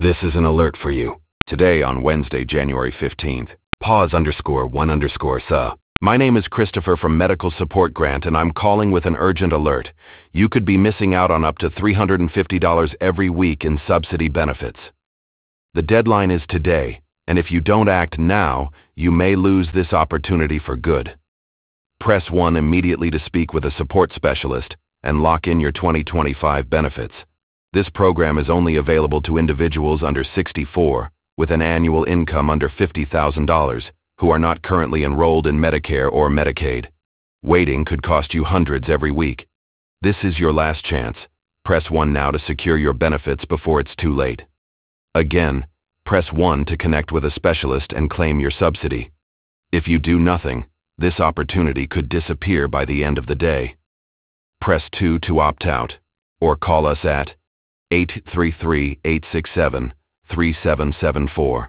This is an alert for you. Today on Wednesday, January 15th, pause_1_sa. My name is Christopher from Medical Support Grant and I'm calling with an urgent alert. You could be missing out on up to $350 every week in subsidy benefits. The deadline is today, and if you don't act now, you may lose this opportunity for good. Press 1 immediately to speak with a support specialist and lock in your 2025 benefits. This program is only available to individuals under 64 with an annual income under $50,000 who are not currently enrolled in Medicare or Medicaid. Waiting could cost you hundreds every week. This is your last chance. Press 1 now to secure your benefits before it's too late. Again, press 1 to connect with a specialist and claim your subsidy. If you do nothing, this opportunity could disappear by the end of the day. Press 2 to opt out, or call us at 833-867-3774.